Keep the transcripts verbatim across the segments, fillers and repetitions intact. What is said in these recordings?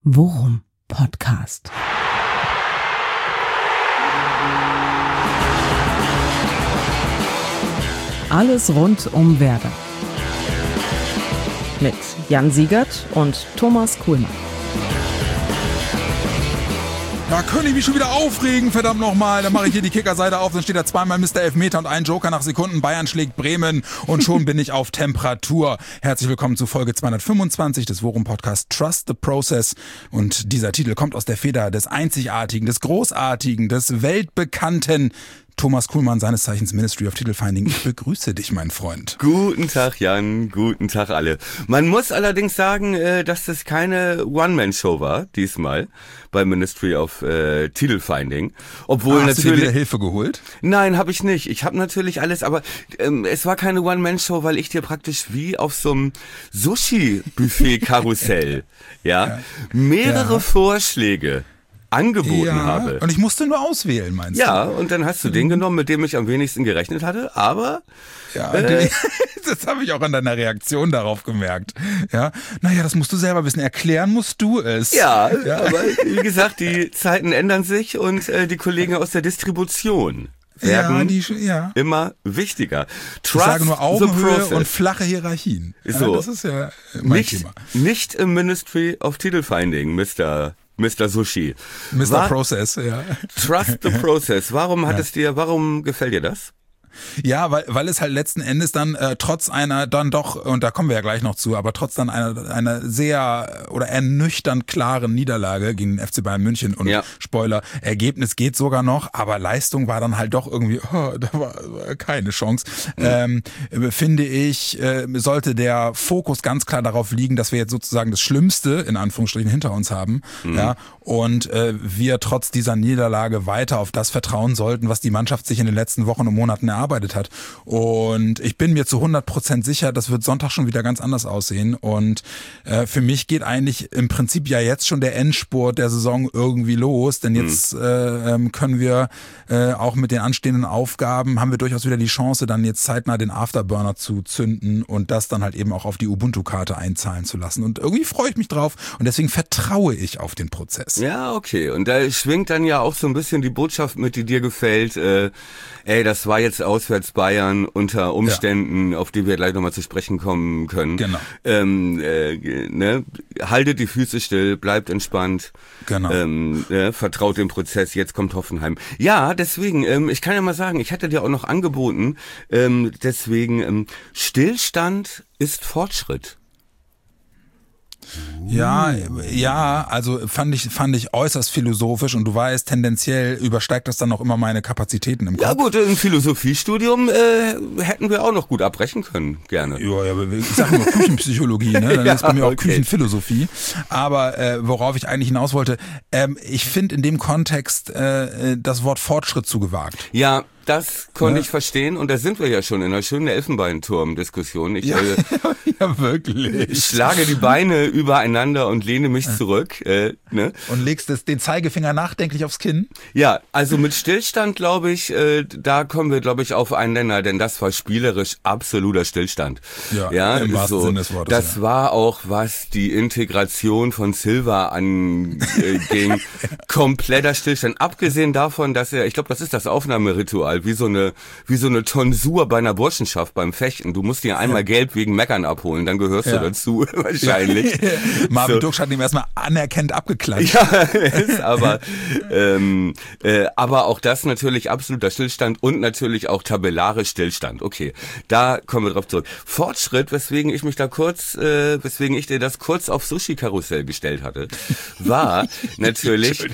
Worum Podcast. Alles rund um Werder. Mit Jan Siegert und Thomas Kuhlmann. Da könnte ich mich schon wieder aufregen, verdammt nochmal. Dann mache ich hier die Kickerseite auf, dann steht da zweimal Mister Elfmeter und ein Joker nach Sekunden. Bayern schlägt Bremen und schon bin ich auf Temperatur. Herzlich willkommen zu Folge zweihundertfünfundzwanzig des Worum Podcast Trust the Process. Und dieser Titel kommt aus der Feder des Einzigartigen, des Großartigen, des Weltbekannten Thomas Kuhlmann, seines Zeichens Ministry of Titelfinding. Ich begrüße dich, mein Freund. Guten Tag, Jan. Guten Tag, alle. Man muss allerdings sagen, dass das keine One-Man-Show war, diesmal, bei Ministry of äh, Titelfinding. Obwohl ah, hast natürlich. du dir wieder Hilfe geholt? Nein, habe ich nicht. Ich habe natürlich alles, aber ähm, es war keine One-Man-Show, weil ich dir praktisch wie auf so einem Sushi-Buffet-Karussell, ja, ja, mehrere ja. Vorschläge angeboten ja, habe. Und ich musste nur auswählen, meinst ja, du? Ja, und dann hast du den genommen, mit dem ich am wenigsten gerechnet hatte, aber ja, äh, das habe ich auch an deiner Reaktion darauf gemerkt. Ja, naja, das musst du selber wissen. Erklären musst du es. Ja, ja. Aber wie gesagt, die Zeiten ändern sich und äh, die Kollegen aus der Distribution werden ja, die, ja. immer wichtiger. Trust ich sage nur Augenhöhe und flache Hierarchien. So, ja, das ist ja mein nicht, Thema. Nicht im Ministry of Titelfinding, Mister Mister Sushi. Mister War, Process, ja. Trust the Process. Warum hat ja. es dir, warum gefällt dir das? Ja, weil weil es halt letzten Endes dann äh, trotz einer dann doch, und da kommen wir ja gleich noch zu, aber trotz dann einer einer sehr oder ernüchternd klaren Niederlage gegen den F C Bayern München und ja. Spoiler, Ergebnis geht sogar noch, aber Leistung war dann halt doch irgendwie, oh, da war, war keine Chance. Mhm. Ähm, finde ich, äh, sollte der Fokus ganz klar darauf liegen, dass wir jetzt sozusagen das Schlimmste in Anführungsstrichen hinter uns haben, mhm. ja, und äh, wir trotz dieser Niederlage weiter auf das vertrauen sollten, was die Mannschaft sich in den letzten Wochen und Monaten erarbeitet hat. Und ich bin mir zu hundert Prozent sicher, das wird Sonntag schon wieder ganz anders aussehen. Und äh, für mich geht eigentlich im Prinzip ja jetzt schon der Endspurt der Saison irgendwie los. Denn jetzt mhm. äh, können wir äh, auch mit den anstehenden Aufgaben, haben wir durchaus wieder die Chance, dann jetzt zeitnah den Afterburner zu zünden und das dann halt eben auch auf die Ubuntu-Karte einzahlen zu lassen. Und irgendwie freue ich mich drauf und deswegen vertraue ich auf den Prozess. Ja, okay. Und da schwingt dann ja auch so ein bisschen die Botschaft mit, die dir gefällt. Äh, ey, das war jetzt auswärts Bayern unter Umständen, ja. auf die wir gleich nochmal zu sprechen kommen können. Genau. Ähm, äh, ne? Haltet die Füße still, bleibt entspannt. Genau. Ähm, äh, vertraut dem Prozess, jetzt kommt Hoffenheim. Ja, deswegen, ähm, ich kann ja mal sagen, ich hatte dir auch noch angeboten, ähm, deswegen, ähm, Stillstand ist Fortschritt. Ja, ja, also fand ich fand ich äußerst philosophisch und du weißt, tendenziell übersteigt das dann auch immer meine Kapazitäten im Kopf. Ja gut, ein Philosophiestudium äh, hätten wir auch noch gut abbrechen können, gerne. Ja, ja, ich sage nur Küchenpsychologie, ne? Dann ja, ist bei mir auch okay. Küchenphilosophie. Aber äh, worauf ich eigentlich hinaus wollte, ähm, ich finde in dem Kontext äh, das Wort Fortschritt zu gewagt. Ja, das konnte ja. ich verstehen und da sind wir ja schon in einer schönen Elfenbeinturm-Diskussion. Ich ja, äh, ja, wirklich. schlage die Beine übereinander und lehne mich zurück. Äh, ne? Und legst das, den Zeigefinger nachdenklich aufs Kinn? Ja, also mit Stillstand, glaube ich, äh, da kommen wir, glaube ich, auf einen Nenner, denn das war spielerisch absoluter Stillstand. Ja, ja im wahrsten so, Sinne des Wortes. Das ja. war auch, was die Integration von Silva anging, äh, kompletter Stillstand. Abgesehen davon, dass er, ich glaube, das ist das Aufnahmeritual, wie so eine wie so eine Tonsur bei einer Burschenschaft beim Fechten. Du musst dir einmal ja. gelb wegen Meckern abholen, dann gehörst ja. du dazu wahrscheinlich. Ja. Marvin so. Duksch hat ihm erstmal anerkennt abgeklatscht. Ja, ist aber ähm, äh, aber auch das natürlich absoluter Stillstand und natürlich auch tabellarisch Stillstand. Okay, da kommen wir drauf zurück. Fortschritt, weswegen ich mich da kurz, äh, weswegen ich dir das kurz auf Sushi-Karussell gestellt hatte, war natürlich,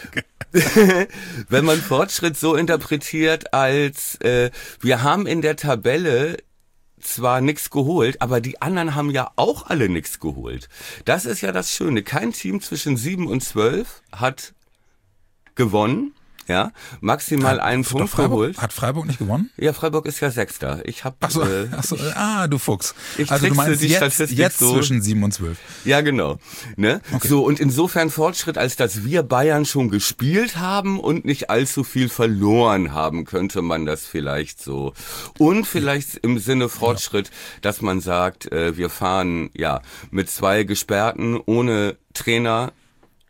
wenn man Fortschritt so interpretiert als äh, wir haben in der Tabelle zwar nichts geholt, aber die anderen haben ja auch alle nichts geholt. Das ist ja das Schöne. Kein Team zwischen sieben und zwölf hat gewonnen. Ja, maximal hat, einen Punkt Freiburg, geholt. Hat Freiburg nicht gewonnen? Ja, Freiburg ist ja Sechster. Ich hab, ach so, äh, ach so, ah, du Fuchs. Ich also du meinst die jetzt, Statistik jetzt so zwischen sieben und zwölf. Ja, genau. Ne? Okay. So, und insofern Fortschritt, als dass wir Bayern schon gespielt haben und nicht allzu viel verloren haben, könnte man das vielleicht so. Und vielleicht im Sinne Fortschritt, ja. dass man sagt, äh, wir fahren ja mit zwei Gesperrten ohne Trainer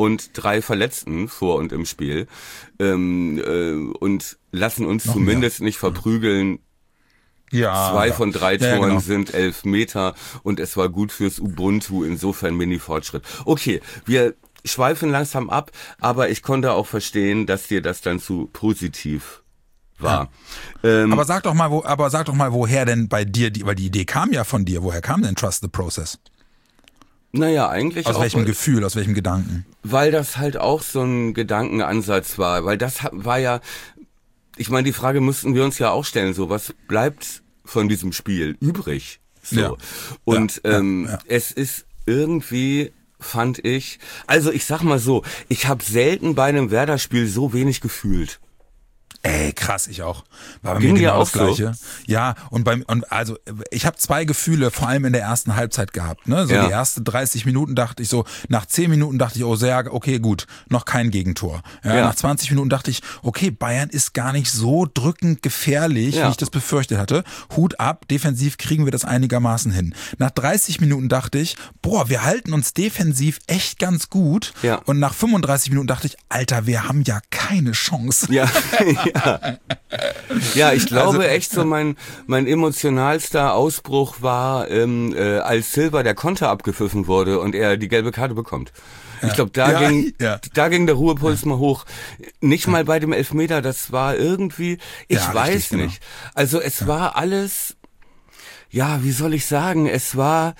und drei Verletzten vor und im Spiel ähm, äh, und lassen uns Noch zumindest mehr. nicht verprügeln. Ja, Zwei von drei Toren ja, genau. sind elf Meter und es war gut fürs Ubuntu, insofern Mini-Fortschritt. Okay, wir schweifen langsam ab, aber ich konnte auch verstehen, dass dir das dann zu positiv war. Ja. Ähm, aber sag doch mal, wo, aber sag doch mal, woher denn bei dir, die, weil die Idee kam ja von dir, woher kam denn Trust the Process? Naja, eigentlich Aus auch, welchem Gefühl, aus welchem Gedanken? Weil das halt auch so ein Gedankenansatz war, weil das war ja, ich meine, die Frage müssten wir uns ja auch stellen, so, was bleibt von diesem Spiel übrig? So. Ja. Und ja, ähm, ja, ja. es ist irgendwie, fand ich, also ich sag mal so, ich habe selten bei einem Werder-Spiel so wenig gefühlt. Ey, krass, ich auch. War bei Ging mir dir genau auch das Gleiche. So? Ja, und beim und also ich habe zwei Gefühle, vor allem in der ersten Halbzeit gehabt. Ne, so ja. die ersten dreißig Minuten dachte ich so, nach zehn Minuten dachte ich, oh sehr, okay, gut, noch kein Gegentor. Ja, ja. Nach zwanzig Minuten dachte ich, okay, Bayern ist gar nicht so drückend gefährlich, ja. wie ich das befürchtet hatte. Hut ab, defensiv kriegen wir das einigermaßen hin. Nach dreißig Minuten dachte ich, boah, wir halten uns defensiv echt ganz gut. Ja. Und nach fünfunddreißig Minuten dachte ich, Alter, wir haben ja keine Chance. Ja, ja. Ja, ich glaube also, echt so mein mein emotionalster Ausbruch war, ähm, äh, als Silva der Konter abgepfiffen wurde und er die gelbe Karte bekommt. Ja. Ich glaube, da ja, ging ja. da ging der Ruhepuls ja. mal hoch. Nicht mal bei dem Elfmeter, das war irgendwie, ich ja, weiß richtig, nicht. Genau. Also es ja. war alles, ja, wie soll ich sagen, es war,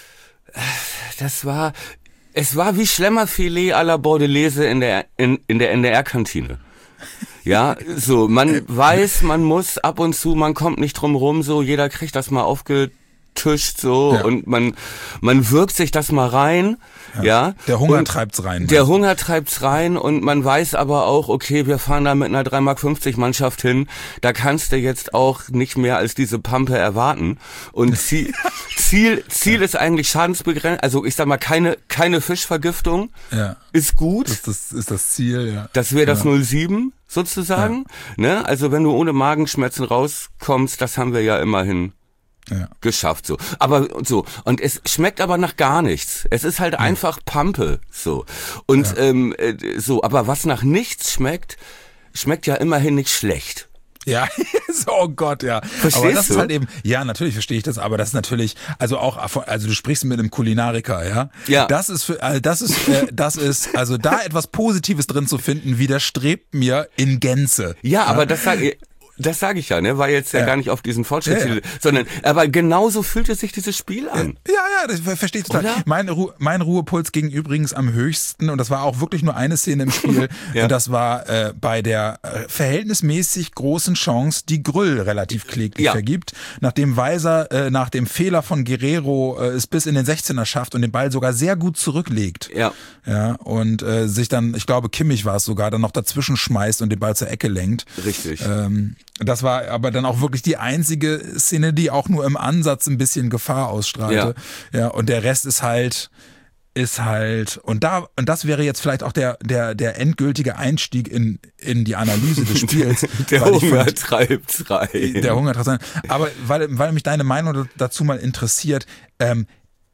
das war, es war wie Schlemmerfilet à la Bordelaise in der in, in der N D R-Kantine. Ja, so, man weiß, man muss ab und zu, man kommt nicht drum rum, so, jeder kriegt das mal aufgetischt, so, ja. und man, man wirkt sich das mal rein, ja. ja. Der Hunger und treibt's rein. Der Hunger treibt's rein und man weiß aber auch, okay, wir fahren da mit einer drei Mark fünfzig Mannschaft hin, da kannst du jetzt auch nicht mehr als diese Pampe erwarten und Ziel, Ziel, Ziel ist eigentlich Schadensbegrenzung, also ich sag mal, keine, keine Fischvergiftung, ja. ist gut. Das, das ist das Ziel, ja. Das wäre das ja. null sieben. Sozusagen, ja. ne? Also wenn du ohne Magenschmerzen rauskommst, das haben wir ja immerhin ja. geschafft, so. Aber so, und es schmeckt aber nach gar nichts. Es ist halt ja. einfach Pampe, so. Und ja. ähm, so, aber was nach nichts schmeckt, schmeckt ja immerhin nicht schlecht. Ja, oh Gott, ja. Verstehst aber das du? ist halt eben, ja, natürlich verstehe ich das, aber das ist natürlich, also auch, also du sprichst mit einem Kulinariker, ja. Ja. Das ist für, also das ist, äh, das ist, also da etwas Positives drin zu finden, widerstrebt mir in Gänze. Ja, ja. aber das sage ich. Das sage ich ja, ne? War jetzt ja, ja gar nicht auf diesen Fortschritt, ja, ja. sondern, aber genauso fühlte sich dieses Spiel an. Ja, ja, das verstehe ich total. Oder? Mein, Ru- mein Ruhepuls ging übrigens am höchsten und das war auch wirklich nur eine Szene im Spiel. ja. Und das war äh, bei der äh, verhältnismäßig großen Chance, die Grüll relativ kläglich ja. vergibt, nachdem Weiser äh, nach dem Fehler von Guerrero äh, es bis in den sechzehner schafft und den Ball sogar sehr gut zurücklegt. Ja. Ja, und äh, sich dann, ich glaube Kimmich war es sogar, dann noch dazwischen schmeißt und den Ball zur Ecke lenkt. Richtig. Ähm, Das war aber dann auch wirklich die einzige Szene, die auch nur im Ansatz ein bisschen Gefahr ausstrahlte. Ja, ja und der Rest ist halt, ist halt, und da, und das wäre jetzt vielleicht auch der, der, der endgültige Einstieg in, in die Analyse des Spiels. Der Hunger fand, treibt's rein. Der Hunger treibt's rein. Aber weil, weil mich deine Meinung dazu mal interessiert, ähm,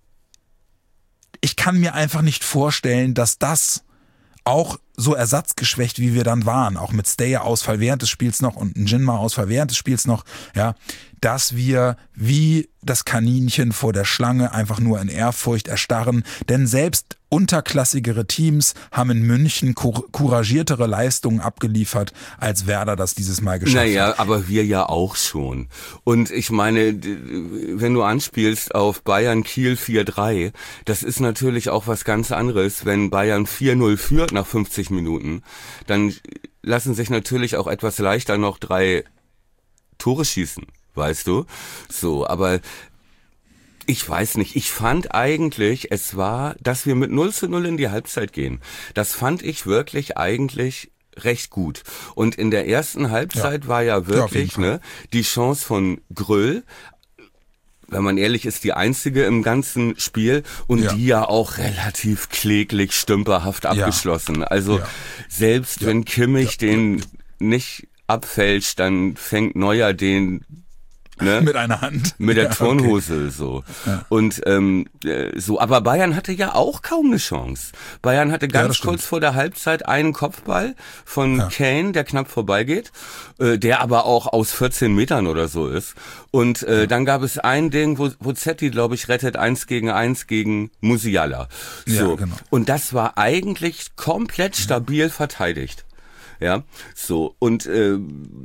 ich kann mir einfach nicht vorstellen, dass das auch so ersatzgeschwächt, wie wir dann waren, auch mit Steyer-Ausfall während des Spiels noch und ein Jinma-Ausfall während des Spiels noch, ja, dass wir wie das Kaninchen vor der Schlange einfach nur in Ehrfurcht erstarren, denn selbst unterklassigere Teams haben in München cour- couragiertere Leistungen abgeliefert, als Werder das dieses Mal geschafft naja, hat. Naja, aber wir ja auch schon. Und ich meine, wenn du anspielst auf Bayern Kiel vier drei, das ist natürlich auch was ganz anderes, wenn Bayern vier null führt nach fünfzig Minuten, dann lassen sich natürlich auch etwas leichter noch drei Tore schießen, weißt du? So, aber ich weiß nicht, ich fand eigentlich, es war, dass wir mit null zu null in die Halbzeit gehen. Das fand ich wirklich eigentlich recht gut. Und in der ersten Halbzeit ja. war ja wirklich ja, ne, die Chance von Gröll, wenn man ehrlich ist, die einzige im ganzen Spiel und ja. die ja auch relativ kläglich, stümperhaft abgeschlossen. Ja. Also ja. selbst ja. wenn Kimmich ja. den nicht abfälscht, dann fängt Neuer den Ne? Mit einer Hand. Mit der ja, Turnhose okay. so. Ja. Und ähm, so, aber Bayern hatte ja auch kaum eine Chance. Bayern hatte ganz ja, kurz vor der Halbzeit einen Kopfball von ja. Kane, der knapp vorbeigeht, äh, der aber auch aus vierzehn Metern oder so ist. Und äh, ja. dann gab es ein Ding, wo, wo Zetti, glaube ich, rettet eins gegen eins gegen Musiala. So. Ja, genau. Und das war eigentlich komplett stabil verteidigt. Ja, so. Und äh,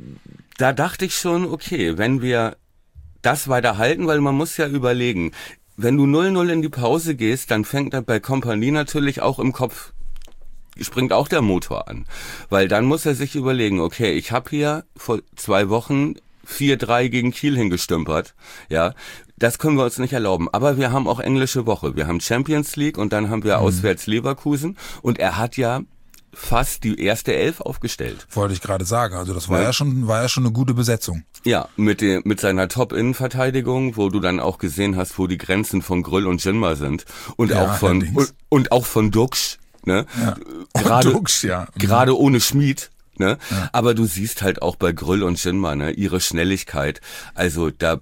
da dachte ich schon, okay, wenn wir das weiter halten, weil man muss ja überlegen, wenn du null null in die Pause gehst, dann fängt dann bei Kompanie natürlich auch im Kopf, springt auch der Motor an. Weil dann muss er sich überlegen, okay, ich habe hier vor zwei Wochen vier drei gegen Kiel hingestümpert, ja, das können wir uns nicht erlauben. Aber wir haben auch englische Woche, wir haben Champions League und dann haben wir mhm. auswärts Leverkusen und er hat ja fast die erste Elf aufgestellt. Wollte ich gerade sagen. Also das war ja, ja schon, war ja schon eine gute Besetzung. Ja, mit dem, mit seiner Top-Innenverteidigung, wo du dann auch gesehen hast, wo die Grenzen von Grüll und Jinma sind und ja, auch von und, und auch von Dux, ne? Ja. Gerade Dux, ja. Gerade ohne Schmied. Ne? Ja. Aber du siehst halt auch bei Grüll und Jinma, ne, ihre Schnelligkeit. Also da,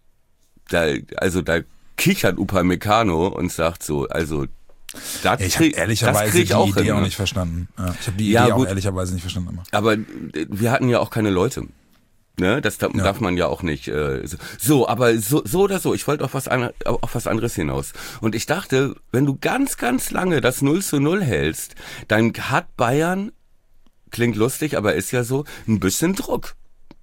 da, also da kichert Upamecano und sagt so, also Das ich habe ehrlicherweise krieg die auch Idee hin, auch ne? nicht verstanden. Ja, ich habe die Ja, Idee gut. auch ehrlicherweise nicht verstanden immer. Aber wir hatten ja auch keine Leute. Ne, das darf, Ja. darf man ja auch nicht. Äh, so. so, aber so, so oder so, ich wollte auf was, an, auf was anderes hinaus. Und ich dachte, wenn du ganz, ganz lange das null zu null hältst, dann hat Bayern, klingt lustig, aber ist ja so, ein bisschen Druck.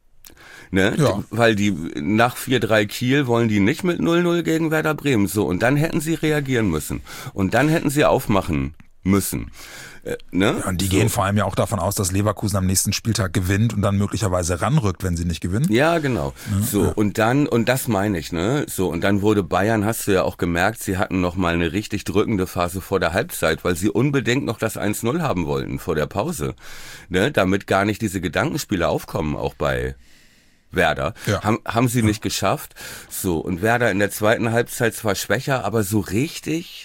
Ne? Ja. Weil die nach vier drei Kiel wollen die nicht mit null null gegen Werder Bremen. So, und dann hätten sie reagieren müssen. Und dann hätten sie aufmachen müssen. Äh, ne? Ja, und die so. gehen vor allem ja auch davon aus, dass Leverkusen am nächsten Spieltag gewinnt und dann möglicherweise ranrückt, wenn sie nicht gewinnen. Ja, genau. Ja, so, ja. und dann, und das meine ich, ne? So, und dann wurde Bayern, hast du ja auch gemerkt, sie hatten noch mal eine richtig drückende Phase vor der Halbzeit, weil sie unbedingt noch das eins null haben wollten vor der Pause. Ne? Damit gar nicht diese Gedankenspiele aufkommen, auch bei Werder. Ja. Haben, haben sie Ja. nicht geschafft. So, und Werder in der zweiten Halbzeit zwar schwächer, aber so richtig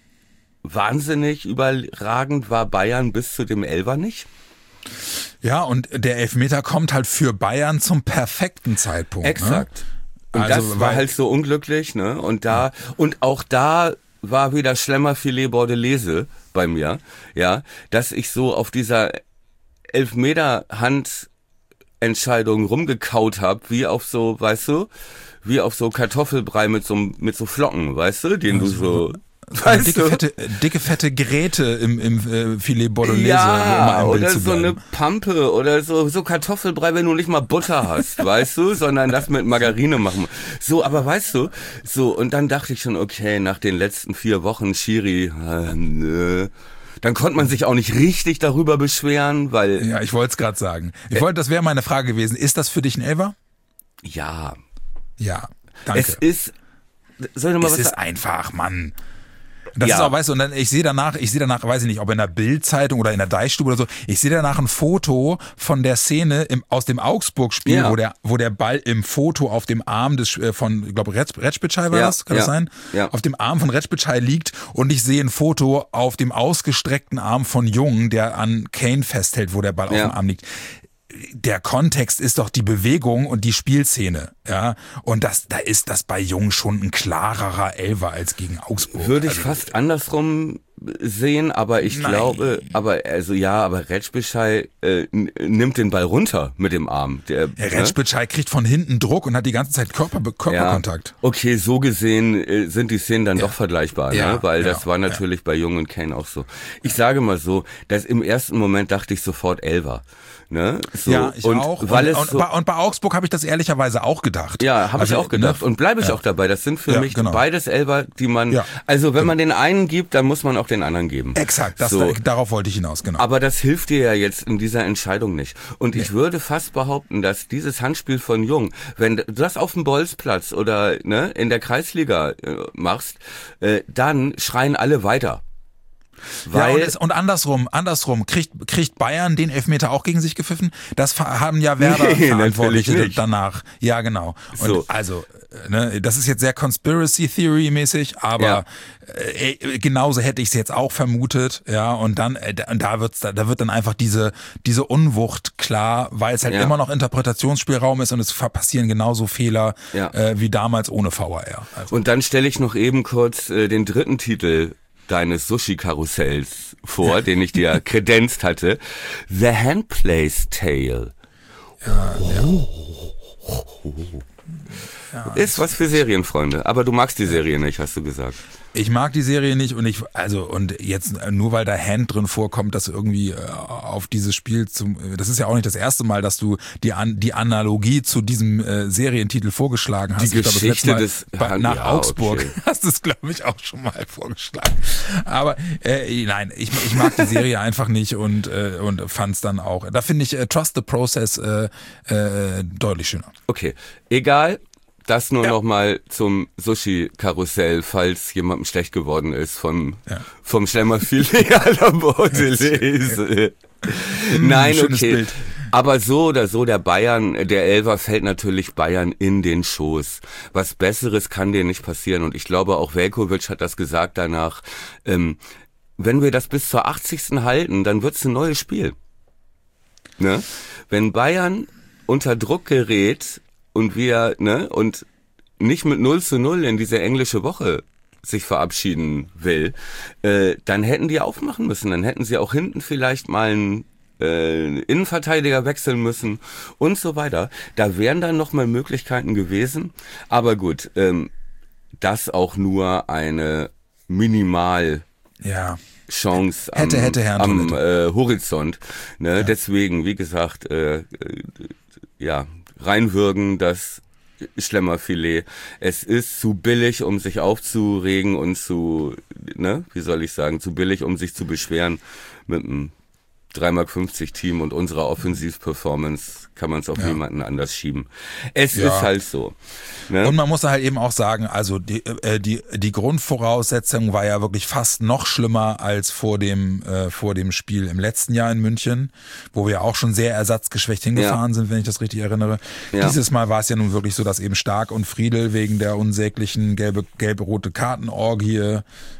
wahnsinnig überragend war Bayern bis zu dem Elfer nicht. Ja, und der Elfmeter kommt halt für Bayern zum perfekten Zeitpunkt. Exakt. Ne? Und Also, das war weil- halt so unglücklich, ne? Und da, und auch da war wieder Schlemmerfilet Bordelese bei mir, ja, dass ich so auf dieser Elfmeter-Handentscheidung rumgekaut habe, wie auf so, weißt du, wie auf so Kartoffelbrei mit so, mit so Flocken, weißt du, den du so, Eine weißt dicke, du? fette, dicke, fette Gräte im, im äh, Filet Bolognese, Ja, um mal im Bild oder zu so eine bleiben. Pampe oder so, so Kartoffelbrei, wenn du nicht mal Butter hast, weißt du, sondern das mit Margarine machen. So, aber weißt du, so, und dann dachte ich schon, okay, nach den letzten vier Wochen Schiri, äh, nö. Dann konnte man sich auch nicht richtig darüber beschweren, weil, Ja, ich wollte es gerade sagen. Ich wollte, das wäre meine Frage gewesen. Ist das für dich ein Elfer? ja, Ja, danke. es ist, soll ich noch mal Es was ist sagen? einfach, Mann. Das Ja. ist auch, weißt du, und dann, ich sehe danach, ich sehe danach, weiß ich nicht, ob in der Bild-Zeitung oder in der Deichstube oder so, ich sehe danach ein Foto von der Szene im, aus dem Augsburg-Spiel, Ja. wo der, wo der Ball im Foto auf dem Arm des, äh, von, ich glaube, Retschbitschei war Ja, das, kann das ja, sein? ja. Auf dem Arm von Retschbitschei liegt und ich sehe ein Foto auf dem ausgestreckten Arm von Jung, der an Kane festhält, wo der Ball Ja. auf dem Arm liegt. Der Kontext ist doch die Bewegung und die Spielszene, ja. Und das, da ist das bei Jung schon ein klarerer Elfer als gegen Augsburg. Würde ich Also, fast andersrum sehen, aber ich Nein. glaube, aber also ja, aber Retschbeschei äh, n- nimmt den Ball runter mit dem Arm. Der, Der ne? Retschbitschei kriegt von hinten Druck und hat die ganze Zeit Körper, Körperkontakt. Ja. Okay, so gesehen äh, sind die Szenen dann Ja. doch vergleichbar, Ja, ne? Weil ja, das war natürlich bei Jung und Kane auch so. Ich sage mal so, dass im ersten Moment dachte ich sofort Elfer. Ne? So, Ja, ich und auch. Weil und, es und, so, bei, und bei Augsburg habe ich das ehrlicherweise auch gedacht. ja, habe Also, ich auch gedacht. ne? Und bleibe ich Ja. auch dabei. Das sind für Ja, mich genau. beides Elfer, die man, Ja. also wenn man den einen gibt, dann muss man auch den anderen geben. Exakt, das, So. darauf wollte ich hinaus, genau. Aber das hilft dir ja jetzt in dieser Entscheidung nicht. Und ich würde fast behaupten, dass dieses Handspiel von Jung, wenn du das auf dem Bolzplatz oder ne, in der Kreisliga äh, machst, äh, dann schreien alle weiter. Weil ja, und, es, und andersrum, andersrum, kriegt, kriegt Bayern den Elfmeter auch gegen sich gepfiffen? Das haben ja Werder-Verantwortliche nee, danach. Ja, genau. Und so. also, ne, das ist jetzt sehr Conspiracy Theory mäßig, aber ja. äh, genauso hätte ich es jetzt auch vermutet, ja, und dann, äh, da wird's, da, da wird dann einfach diese, diese Unwucht klar, weil es halt ja. immer noch Interpretationsspielraum ist und es passieren genauso Fehler ja. äh, wie damals ohne V A R. Also. Und dann stelle ich noch eben kurz äh, den dritten Titel deines Sushi-Karussells vor, den ich dir kredenzt hatte. The Handplay's Tale. Ja, ja. Ja, ist was für Serienfreunde. Aber du magst die Serie nicht, hast du gesagt. Ich mag die Serie nicht und ich, also, und jetzt nur weil da Hand drin vorkommt, dass irgendwie äh, auf dieses Spiel zum, das ist ja auch nicht das erste Mal, dass du die An, die Analogie zu diesem äh, Serientitel vorgeschlagen hast. Die ich Geschichte glaub, des, bei, nach ja, Augsburg okay. hast du es, glaube ich, auch schon mal vorgeschlagen. Aber, äh, nein, ich, ich mag die Serie einfach nicht und, äh, und fand's dann auch, da finde ich äh, Trust the Process äh, äh, deutlich schöner. Okay, egal. Das nur ja. noch mal zum Sushi-Karussell, falls jemandem schlecht geworden ist vom, ja. vom Schlemmerfilet à la Bordelaise. Nein, Schönes okay. Bild. Aber so oder so, der Bayern, der Elfer fällt natürlich Bayern in den Schoß. Was Besseres kann dir nicht passieren. Und ich glaube, auch Veljković hat das gesagt danach. Ähm, wenn wir das bis zur achtzigsten halten, dann wird's ein neues Spiel. Ne? Wenn Bayern unter Druck gerät, und wir, ne, und nicht mit null zu null in diese englische Woche sich verabschieden will, äh, dann hätten die aufmachen müssen. Dann hätten sie auch hinten vielleicht mal einen äh, Innenverteidiger wechseln müssen und so weiter. Da wären dann nochmal Möglichkeiten gewesen. Aber gut, ähm, das auch nur eine Minimal- ja. Chance am, hätte, hätte, Herrn am äh, Horizont. Ne? Ja. Deswegen, wie gesagt, äh, äh, ja, reinwürgen, das Schlemmerfilet. Es ist zu billig, um sich aufzuregen und zu, ne, wie soll ich sagen, zu billig, um sich zu beschweren mit einem drei Mark fünfzig Team und unserer Offensivperformance kann man es auf ja. niemanden anders schieben. Es ja. ist halt so. Ne? Und man muss halt eben auch sagen, also die, äh, die, die Grundvoraussetzung war ja wirklich fast noch schlimmer als vor dem, äh, vor dem Spiel im letzten Jahr in München, wo wir auch schon sehr ersatzgeschwächt hingefahren ja. sind, wenn ich das richtig erinnere. Ja. Dieses Mal war es ja nun wirklich so, dass eben Stark und Friedel wegen der unsäglichen gelbe, gelbe-rote Kartenorgie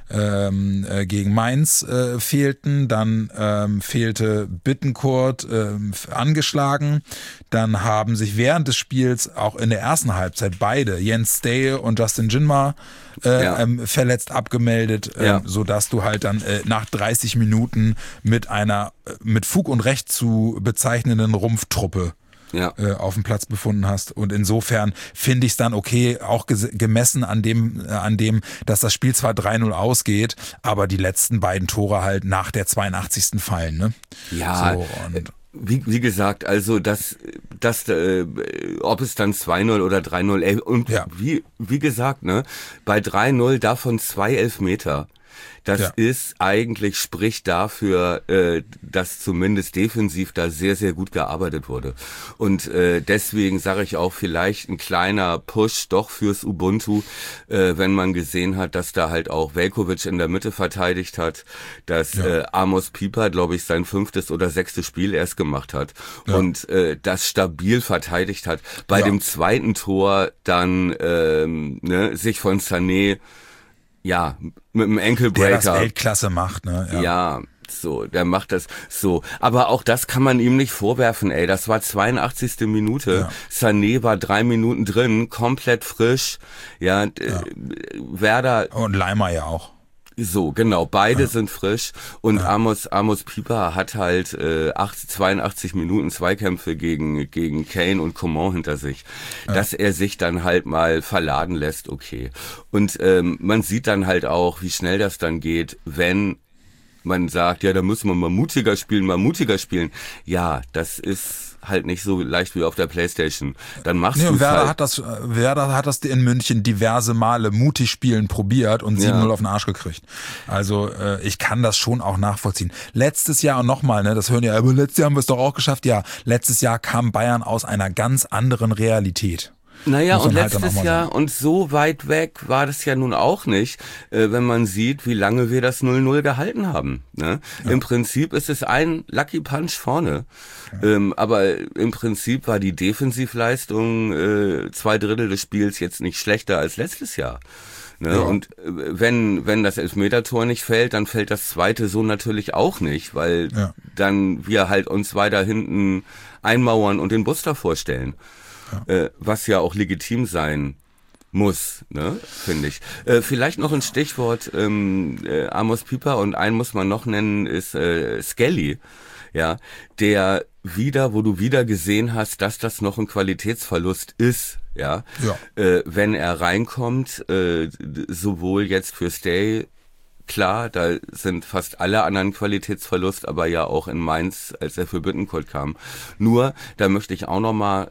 ähm, äh, gegen Mainz äh, fehlten. Dann ähm, fehlte Bittencourt äh, angeschlagen. Dann haben sich während des Spiels auch in der ersten Halbzeit beide, Jens Stay und Justin Jinma, äh, ja. ähm, verletzt abgemeldet, äh, ja. sodass du halt dann äh, nach dreißig Minuten mit einer äh, mit Fug und Recht zu bezeichnenden Rumpftruppe ja. äh, auf dem Platz befunden hast. Und insofern finde ich es dann okay, auch gemessen an dem, äh, an dem, dass das Spiel zwar drei null ausgeht, aber die letzten beiden Tore halt nach der zweiundachtzigsten fallen. Ne? Ja, so, und Wie, wie gesagt, also das, das, äh, ob es dann zwei null oder drei null, ey, und ja. wie, wie gesagt, ne, bei drei null davon zwei Elfmeter. Das ja. ist eigentlich, spricht dafür, äh, dass zumindest defensiv da sehr, sehr gut gearbeitet wurde. Und äh, deswegen sage ich auch vielleicht ein kleiner Push doch fürs Ubuntu, äh, wenn man gesehen hat, dass da halt auch Veljković in der Mitte verteidigt hat, dass ja. äh, Amos Pieper, glaube ich, sein fünftes oder sechstes Spiel erst gemacht hat ja. und äh, das stabil verteidigt hat. Bei ja. dem zweiten Tor dann ähm, ne, sich von Sané ja, mit einem Ankle-Breaker. Der das Weltklasse macht, ne? Ja. ja, so, der macht das so. Aber auch das kann man ihm nicht vorwerfen, ey. Das war zweiundachtzigste Minute. Ja. Sané war drei Minuten drin, komplett frisch. Ja, ja. Werder. Und Leimer ja auch. So, genau, beide ja. sind frisch und ja. Amos Amos Pieper hat halt äh, zweiundachtzig Minuten Zweikämpfe gegen gegen Kane und Coman hinter sich. Ja. Dass er sich dann halt mal verladen lässt, okay. Und ähm, man sieht dann halt auch, wie schnell das dann geht, wenn man sagt, ja, da müssen wir mal mutiger spielen, mal mutiger spielen. Ja, das ist halt nicht so leicht wie auf der Playstation. Dann machst nee, du Werder halt. hat das, Werder hat das in München diverse Male mutig spielen probiert und sieben null ja. auf den Arsch gekriegt. Also äh, ich kann das schon auch nachvollziehen. Letztes Jahr und nochmal, ne, das hören ja, aber letztes Jahr haben wir es doch auch geschafft. Ja, letztes Jahr kam Bayern aus einer ganz anderen Realität. Naja, und halt letztes Jahr, und so weit weg war das ja nun auch nicht, äh, wenn man sieht, wie lange wir das null null gehalten haben. Ne? Ja. Im Prinzip ist es ein Lucky Punch vorne. Ja. Ähm, aber im Prinzip war die Defensivleistung äh, zwei Drittel des Spiels jetzt nicht schlechter als letztes Jahr. Ne? Ja. Und wenn wenn das Elfmetertor nicht fällt, dann fällt das zweite so natürlich auch nicht, weil ja. dann wir halt uns weiter hinten einmauern und den Bus davor stellen. Ja. Äh, was ja auch legitim sein muss, ne, finde ich. Äh, vielleicht noch ein Stichwort, ähm, äh, Amos Pieper, und einen muss man noch nennen, ist äh, Skelly, ja, der wieder, wo du wieder gesehen hast, dass das noch ein Qualitätsverlust ist, ja, ja. Äh, wenn er reinkommt, äh, sowohl jetzt für Stay, klar, da sind fast alle anderen Qualitätsverlust, aber ja auch in Mainz, als er für Büttencourt kam. Nur, da möchte ich auch noch mal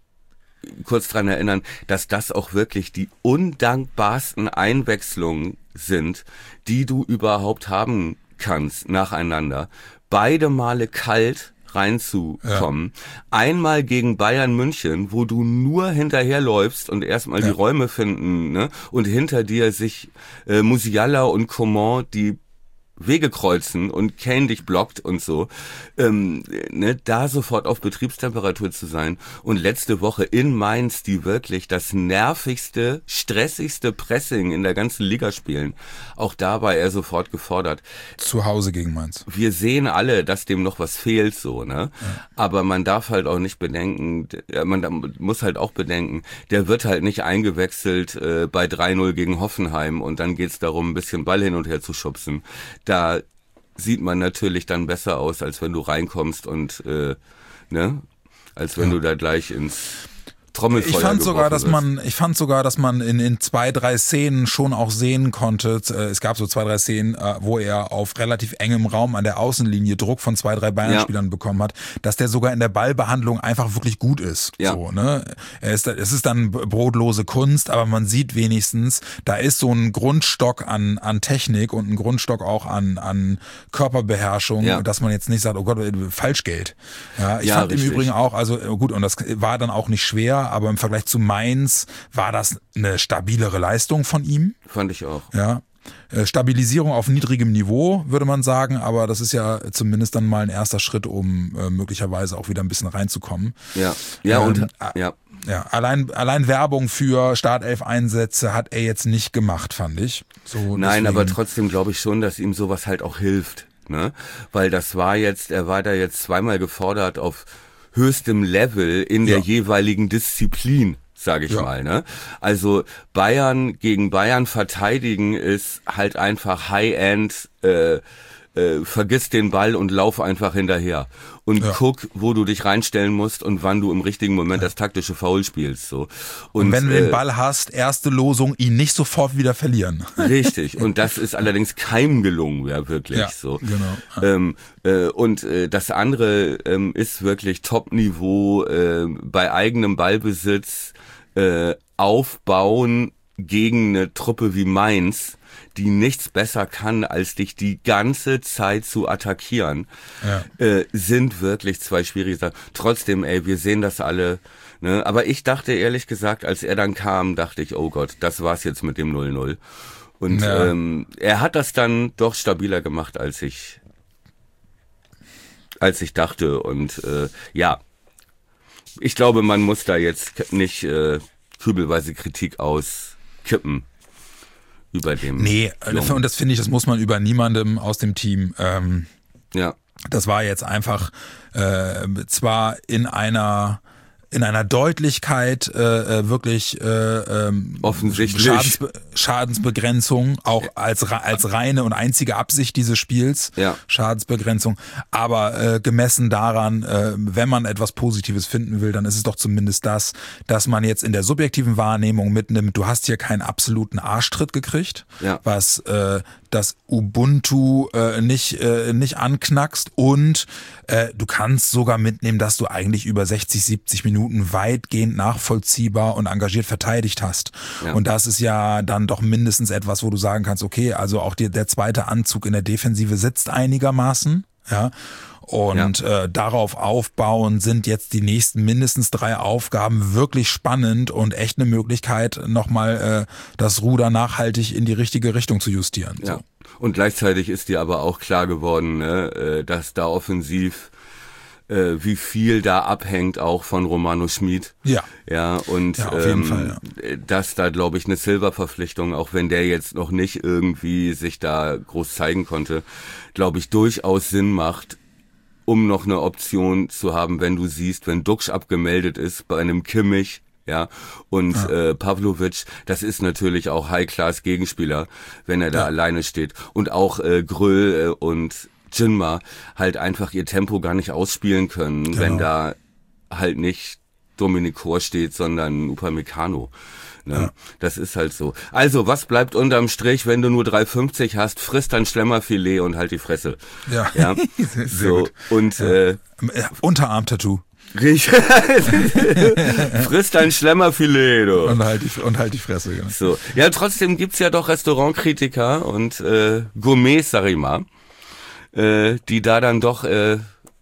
kurz dran erinnern, dass das auch wirklich die undankbarsten Einwechslungen sind, die du überhaupt haben kannst, nacheinander. Beide Male kalt reinzukommen. Ja. Einmal gegen Bayern München, wo du nur hinterherläufst und erstmal ja. die Räume finden, ne? Und hinter dir sich äh, Musiala und Coman die Wege kreuzen und Kane dich blockt und so, ähm, ne, da sofort auf Betriebstemperatur zu sein. Und letzte Woche in Mainz, die wirklich das nervigste, stressigste Pressing in der ganzen Liga spielen. Auch da war er sofort gefordert. Zu Hause gegen Mainz. Wir sehen alle, dass dem noch was fehlt, so, ne? Ja. Aber man darf halt auch nicht bedenken, man muss halt auch bedenken, der wird halt nicht eingewechselt äh, bei drei null gegen Hoffenheim und dann geht's darum, ein bisschen Ball hin und her zu schubsen. Da sieht man natürlich dann besser aus, als wenn du reinkommst und äh, ne, als wenn ja. du da gleich ins Trommelfeuer ich fand sogar, dass wirst. man, ich fand sogar, dass man in, in zwei, drei Szenen schon auch sehen konnte, es gab so zwei, drei Szenen, wo er auf relativ engem Raum an der Außenlinie Druck von zwei, drei Bayern-Spielern ja. bekommen hat, dass der sogar in der Ballbehandlung einfach wirklich gut ist. Ja. So, ne? Er ist, es ist dann brotlose Kunst, aber man sieht wenigstens, da ist so ein Grundstock an, an Technik und ein Grundstock auch an, an Körperbeherrschung, ja. dass man jetzt nicht sagt, oh Gott, Falschgeld. Ja, ich ja, fand richtig. Im Übrigen auch, also gut, und das war dann auch nicht schwer, aber im Vergleich zu Mainz war das eine stabilere Leistung von ihm. Fand ich auch. Ja. Stabilisierung auf niedrigem Niveau, würde man sagen, aber das ist ja zumindest dann mal ein erster Schritt, um äh, möglicherweise auch wieder ein bisschen reinzukommen. Ja, ja, ähm, und ja. Ja, allein, allein Werbung für Startelf-Einsätze hat er jetzt nicht gemacht, fand ich. So, Nein, deswegen. Aber trotzdem glaube ich schon, dass ihm sowas halt auch hilft, ne? Weil das war jetzt, er war da jetzt zweimal gefordert auf höchstem Level in der ja. jeweiligen Disziplin, sage ich ja. mal. Ne? Also Bayern gegen Bayern verteidigen ist halt einfach High-End, äh, äh, vergiss den Ball und lauf einfach hinterher. Und ja. guck, wo du dich reinstellen musst und wann du im richtigen Moment ja. das taktische Foul spielst. So. Und, und wenn du äh, den Ball hast, erste Losung, ihn nicht sofort wieder verlieren. Richtig. Und das ist allerdings keinem gelungen, ja wirklich ja, so. Genau. Ja. Ähm, äh, und äh, das andere ähm, ist wirklich Top-Niveau äh, bei eigenem Ballbesitz äh, aufbauen gegen eine Truppe wie Mainz, die nichts besser kann, als dich die ganze Zeit zu attackieren, ja. äh, sind wirklich zwei schwierige Sachen. Trotzdem, ey, wir sehen das alle. Ne? Aber ich dachte ehrlich gesagt, als er dann kam, dachte ich, oh Gott, das war's jetzt mit dem null null. Und ja. ähm, er hat das dann doch stabiler gemacht, als ich als ich dachte. Und äh, ja, ich glaube, man muss da jetzt nicht äh, kübelweise Kritik auskippen. Über dem nee, Jungen. Und das finde ich, das muss man über niemandem aus dem Team. Ähm, ja. Das war jetzt einfach äh, zwar in einer in einer Deutlichkeit äh, wirklich äh, ähm, offensichtlich Schadensbe- Schadensbegrenzung, auch als als reine und einzige Absicht dieses Spiels, ja. Schadensbegrenzung, aber äh, gemessen daran, äh, wenn man etwas Positives finden will, dann ist es doch zumindest das, dass man jetzt in der subjektiven Wahrnehmung mitnimmt, du hast hier keinen absoluten Arschtritt gekriegt, ja. was äh, das Ubuntu äh, nicht äh, nicht anknackst und äh, du kannst sogar mitnehmen, dass du eigentlich über sechzig, siebzig Minuten weitgehend nachvollziehbar und engagiert verteidigt hast. Ja. Und das ist ja dann doch mindestens etwas, wo du sagen kannst, okay, also auch die, der zweite Anzug in der Defensive sitzt einigermaßen, ja. Und ja. äh, darauf aufbauen sind jetzt die nächsten mindestens drei Aufgaben wirklich spannend und echt eine Möglichkeit, nochmal äh, das Ruder nachhaltig in die richtige Richtung zu justieren. Ja. So. Und gleichzeitig ist dir aber auch klar geworden, ne, dass da offensiv äh, wie viel da abhängt auch von Romano Schmid. Ja. Ja, und ja, auf jeden ähm, Fall, ja. dass da, glaube ich, eine Silberverpflichtung, auch wenn der jetzt noch nicht irgendwie sich da groß zeigen konnte, glaube ich, durchaus Sinn macht, um noch eine Option zu haben, wenn du siehst, wenn Duxch abgemeldet ist bei einem Kimmich, ja, und ja. Äh, Pavlovic, das ist natürlich auch High-Class-Gegenspieler, wenn er da ja. alleine steht. Und auch äh, Gröll äh, und Jinma halt einfach ihr Tempo gar nicht ausspielen können, genau. wenn da halt nicht Dominik Kor steht, sondern Upamecano. Ne? Ja. Das ist halt so. Also, was bleibt unterm Strich, wenn du nur drei fünfzig hast? Frisst ein Schlemmerfilet und halt die Fresse. Ja, ja? sehr so. gut. Und ja. äh, Unterarm-Tattoo. Riech. Frisst ein Schlemmerfilet, du. Und halt die, und halt die Fresse, ja. So. Ja, trotzdem gibt's ja doch Restaurantkritiker und äh, Gourmets, sag ich mal, äh, die da dann doch äh,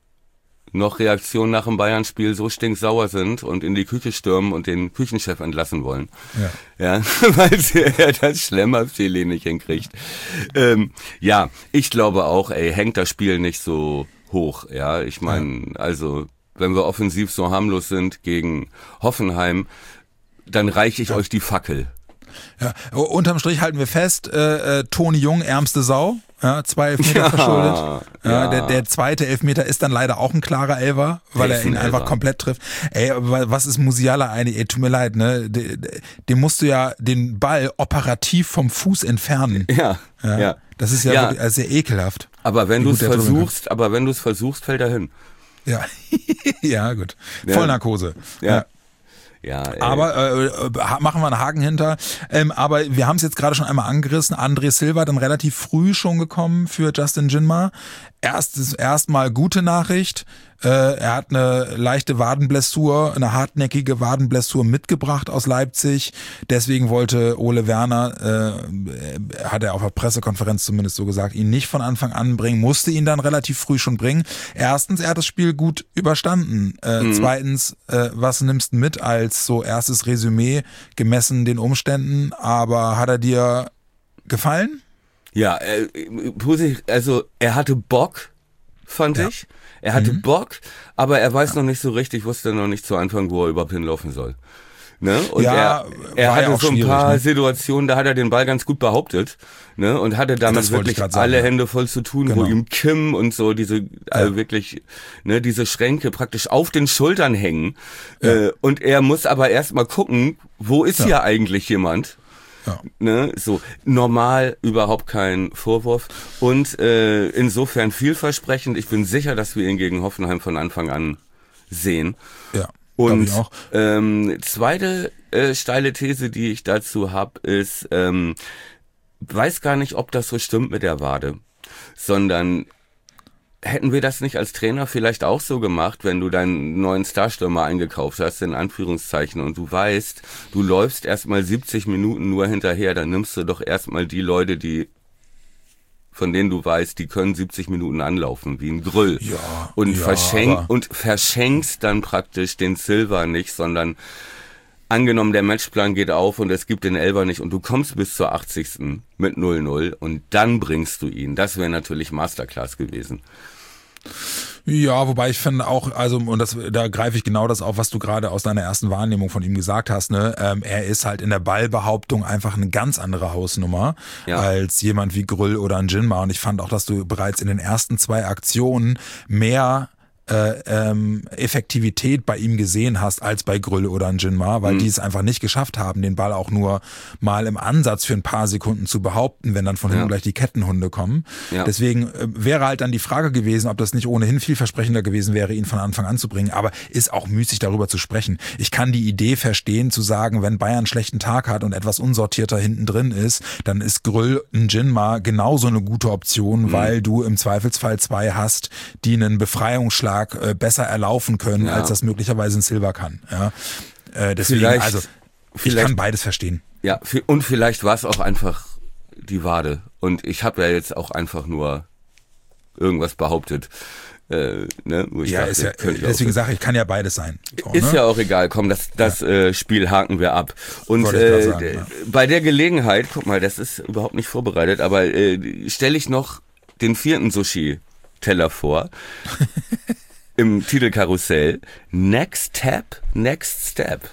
noch Reaktionen nach dem Bayern-Spiel so stinksauer sind und in die Küche stürmen und den Küchenchef entlassen wollen. Ja. Ja, weil sie ja das Schlemmerfilet nicht hinkriegt. Ähm, ja, ich glaube auch, ey, hängt das Spiel nicht so hoch. Ja, ich meine, ja. also wenn wir offensiv so harmlos sind gegen Hoffenheim, dann reiche ich ja. euch die Fackel. Ja, unterm Strich halten wir fest, äh, äh, Toni Jung, ärmste Sau, ja, zwei Elfmeter ja, verschuldet. Ja, ja. Der, der zweite Elfmeter ist dann leider auch ein klarer Elfer, weil er ihn einfach komplett trifft. Ey, was ist Musiala eigentlich? Ey, tut mir leid, ne? Dem musst du ja den Ball operativ vom Fuß entfernen. Ja, ja. ja. Das ist ja, ja. Wirklich sehr ekelhaft. Aber wenn du es versuchst, aber wenn du es versuchst, fällt er hin. Ja, ja gut. Vollnarkose. Ja. ja. Ja, ey. Aber äh, machen wir einen Haken hinter. Ähm, aber wir haben es jetzt gerade schon einmal angerissen. André Silva dann relativ früh schon gekommen für Justin Jinma. Erstes, erstmal gute Nachricht. Äh, er hat eine leichte Wadenblessur, eine hartnäckige Wadenblessur mitgebracht aus Leipzig. Deswegen wollte Ole Werner, äh, hat er auf der Pressekonferenz zumindest so gesagt, ihn nicht von Anfang an bringen, musste ihn dann relativ früh schon bringen. Erstens, er hat das Spiel gut überstanden. Äh, mhm. Zweitens, äh, was nimmst du mit als so erstes Resümee gemessen den Umständen? Aber hat er dir gefallen? Ja, äh, also er hatte Bock, fand ja. ich. Er hatte mhm. Bock, aber er weiß ja. noch nicht so richtig, wusste noch nicht zu Anfang, wo er überhaupt hinlaufen soll. Ne? Und ja, er, er hatte ja so ein paar ne? Situationen, da hat er den Ball ganz gut behauptet, ne? Und hatte damit wirklich alle sagen, Hände voll zu tun, genau. wo ihm Kim und so diese, ja. also wirklich, ne, diese Schränke praktisch auf den Schultern hängen. Ja. Äh, und er muss aber erstmal gucken, wo ist ja. hier eigentlich jemand? Ja. Ne, so normal, überhaupt kein Vorwurf und äh, insofern vielversprechend. Ich bin sicher, dass wir ihn gegen Hoffenheim von Anfang an sehen. Ja, und ich auch. Ähm, zweite äh, steile These, die ich dazu habe, ist, ähm, weiß gar nicht, ob das so stimmt mit der Wade, sondern hätten wir das nicht als Trainer vielleicht auch so gemacht, wenn du deinen neuen Starstürmer eingekauft hast, in Anführungszeichen, und du weißt, du läufst erstmal siebzig Minuten nur hinterher, dann nimmst du doch erstmal die Leute, die, von denen du weißt, die können siebzig Minuten anlaufen, wie ein Grüll. Ja, und, ja, verschenk, und verschenkst dann praktisch den Silva nicht, sondern angenommen, der Matchplan geht auf und es gibt den Elfer nicht und du kommst bis zur achtzigsten mit null null und dann bringst du ihn. Das wäre natürlich Masterclass gewesen. Ja, wobei ich finde auch, also, und das, da greife ich genau das auf, was du gerade aus deiner ersten Wahrnehmung von ihm gesagt hast, ne, ähm, er ist halt in der Ballbehauptung einfach eine ganz andere Hausnummer ja. als jemand wie Grüll oder ein Jinma, und ich fand auch, dass du bereits in den ersten zwei Aktionen mehr Äh, ähm, Effektivität bei ihm gesehen hast als bei Grüll oder Jinma, weil mhm. die es einfach nicht geschafft haben, den Ball auch nur mal im Ansatz für ein paar Sekunden zu behaupten, wenn dann von hinten ja. gleich die Kettenhunde kommen. Ja. Deswegen äh, wäre halt dann die Frage gewesen, ob das nicht ohnehin vielversprechender gewesen wäre, ihn von Anfang an zu bringen, aber ist auch müßig darüber zu sprechen. Ich kann die Idee verstehen, zu sagen, wenn Bayern einen schlechten Tag hat und etwas unsortierter hinten drin ist, dann ist Grüll und Jinma genauso eine gute Option, mhm. weil du im Zweifelsfall zwei hast, die einen Befreiungsschlag besser erlaufen können, ja. als das möglicherweise ein Silva kann. Ja, äh, deswegen, vielleicht, also ich kann beides verstehen. Ja, und vielleicht war es auch einfach die Wade. Und ich habe ja jetzt auch einfach nur irgendwas behauptet. Äh, ne, wo ich ja, dachte, ist ja, könnte ich deswegen auch- sage ich, kann ja beides sein. So, Ist ne? ja auch egal, komm, das, das ja. äh, Spiel haken wir ab. Und Wollte ich grad äh, sagen, ja. bei der Gelegenheit, guck mal, das ist überhaupt nicht vorbereitet, aber äh, stelle ich noch den vierten Sushi-Teller vor. Im Titelkarussell. Next Tap, Next Step.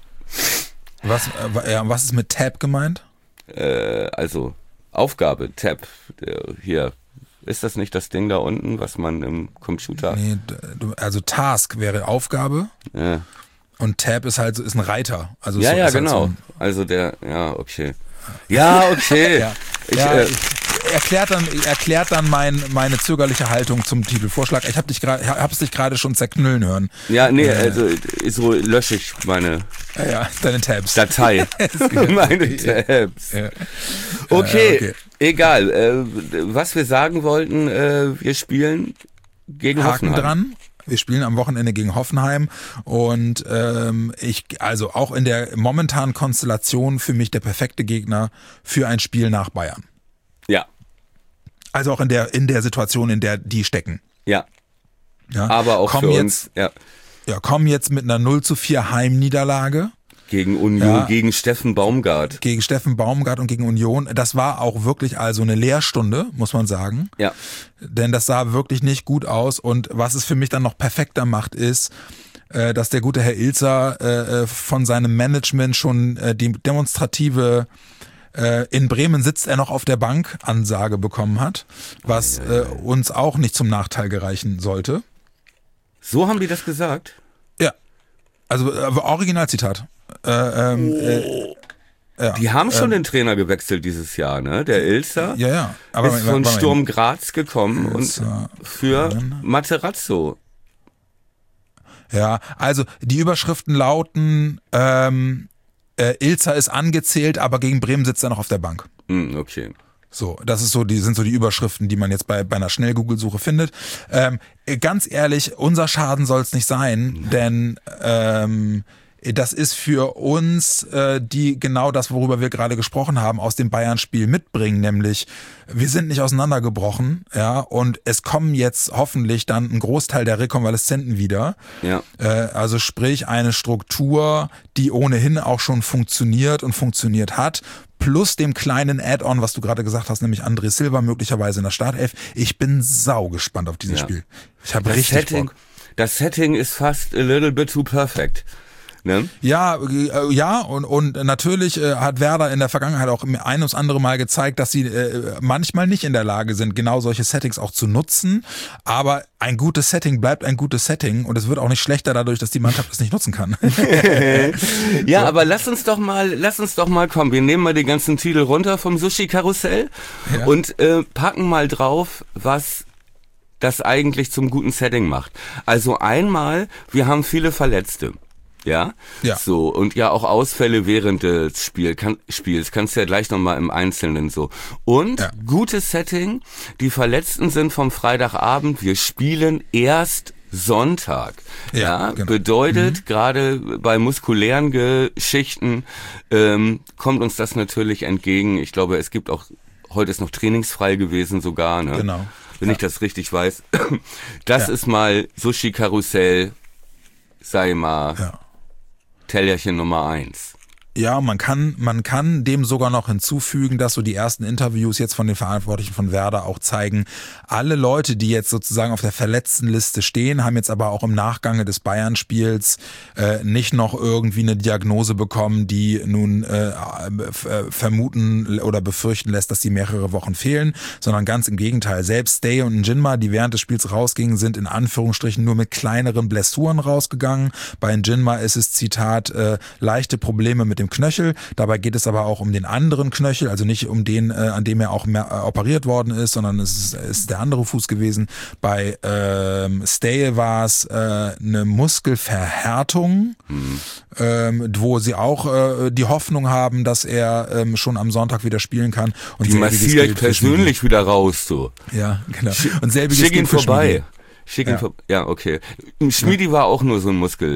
Was, äh, ja, was ist mit Tab gemeint? Äh, also Aufgabe, Tab, äh, hier. Ist das nicht das Ding da unten, was man im Computer... Nee, du, also Task wäre Aufgabe Ja, und Tab ist halt so, ist ein Reiter. Also ja, so, ja ist halt genau. so ein, Also der, ja, okay. Ja, okay. ja. Ich, ja, äh, erklärt dann, erklärt dann mein, meine zögerliche Haltung zum Titelvorschlag. Ich habe dich gerade, hab's dich gerade schon zerknüllen hören. ja, nee, Äh, also so lösche ich meine Ja, ja, deine Tabs. Datei. meine Tabs. Ja. Okay, Äh, okay. egal. Äh, was wir sagen wollten, äh, wir spielen gegen Haken Hoffenheim. dran. Wir spielen am Wochenende gegen Hoffenheim und ähm, ich, also auch in der momentanen Konstellation für mich der perfekte Gegner für ein Spiel nach Bayern. Ja, Also auch in der in der Situation, in der die stecken. ja. Ja. Aber auch Komm für jetzt, uns, ja. Ja, kommen jetzt mit einer null zu vier Heimniederlage Gegen Union, Ja. gegen Steffen Baumgart. gegen Steffen Baumgart und gegen Union. Das war auch wirklich also eine Lehrstunde, muss man sagen. Ja. Denn das sah wirklich nicht gut aus. Und was es für mich dann noch perfekter macht, ist, äh, dass der gute Herr Ilzer äh, von seinem Management schon äh, die demonstrative äh, in Bremen sitzt er noch auf der Bank Ansage bekommen hat, was äh, uns auch nicht zum Nachteil gereichen sollte. So haben die das gesagt? Ja, also äh, Originalzitat. Äh, ähm, äh, ja. Die haben schon den Trainer gewechselt dieses Jahr, ne? Der Ilzer Ja, ja. Aber ist von Sturm Graz gekommen und Ilzer. für Materazzo. Ja, also die Überschriften lauten, ähm, äh, Ilzer ist angezählt, aber gegen Bremen sitzt er noch auf der Bank. Hm, okay. So, das ist so, die sind so die Überschriften, die man jetzt bei, bei einer Schnell-Google-Suche findet. Ähm, ganz ehrlich, unser Schaden soll es nicht sein, denn ähm, das ist für uns, äh, die genau das, worüber wir gerade gesprochen haben, aus dem Bayern-Spiel mitbringen, nämlich wir sind nicht auseinandergebrochen, ja, und es kommen jetzt hoffentlich dann ein Großteil der Rekonvaleszenten wieder. Ja. Äh, also sprich eine Struktur, die ohnehin auch schon funktioniert und funktioniert hat, plus dem kleinen Add-on, was du gerade gesagt hast, nämlich André Silva möglicherweise in der Startelf. Ich bin sau gespannt auf dieses Ja. Spiel. Ich habe Das richtig Setting, Bock. das Setting ist fast a little bit too perfect. Ne? Ja, äh, ja, und, und natürlich äh, hat Werder in der Vergangenheit auch ein ums andere Mal gezeigt, dass sie äh, manchmal nicht in der Lage sind, genau solche Settings auch zu nutzen. Aber ein gutes Setting bleibt ein gutes Setting und es wird auch nicht schlechter dadurch, dass die Mannschaft es nicht nutzen kann. Ja, so. Aber lass uns doch mal, lass uns doch mal kommen. Wir nehmen mal den ganzen Titel runter vom Sushi-Karussell Ja. und äh, packen mal drauf, was das eigentlich zum guten Setting macht. Also einmal, wir haben viele Verletzte. Ja? Ja. So, und ja auch Ausfälle während des Spiel, kann, Spiels, kannst du ja gleich nochmal im Einzelnen so. Und Ja. gutes Setting, die Verletzten sind vom Freitagabend, wir spielen erst Sonntag. Ja, Ja, genau. bedeutet, mhm. gerade bei muskulären Geschichten ähm, kommt uns das natürlich entgegen. Ich glaube, es gibt auch, heute ist noch trainingsfrei gewesen sogar, ne? Genau. Wenn Ja. ich das richtig weiß. Das Ja. ist mal Sushi-Karussell, sei mal Ja. Tellerchen Nummer eins. Ja, man kann, man kann dem sogar noch hinzufügen, dass so die ersten Interviews jetzt von den Verantwortlichen von Werder auch zeigen, alle Leute, die jetzt sozusagen auf der Verletztenliste stehen, haben jetzt aber auch im Nachgange des Bayern-Spiels äh, nicht noch irgendwie eine Diagnose bekommen, die nun äh, äh, vermuten oder befürchten lässt, dass die mehrere Wochen fehlen, sondern ganz im Gegenteil. Selbst Stay und Njinma, die während des Spiels rausgingen, sind in Anführungsstrichen nur mit kleineren Blessuren rausgegangen. Bei Njinma ist es, Zitat, äh, leichte Probleme mit dem Knöchel. Dabei geht es aber auch um den anderen Knöchel, also nicht um den, äh, an dem er auch mehr, äh, operiert worden ist, sondern es ist, es ist der andere Fuß gewesen. Bei ähm, Stay war es äh, eine Muskelverhärtung, mhm. ähm, wo sie auch äh, die Hoffnung haben, dass er ähm, schon am Sonntag wieder spielen kann. Und die massiere ich persönlich wieder raus, so. Ja, genau. Und selbiges Schick ihn gilt für vorbei. Schmiedi. Schick ihn Ja. vor- ja, okay. Schmiedi war auch nur so ein Muskel.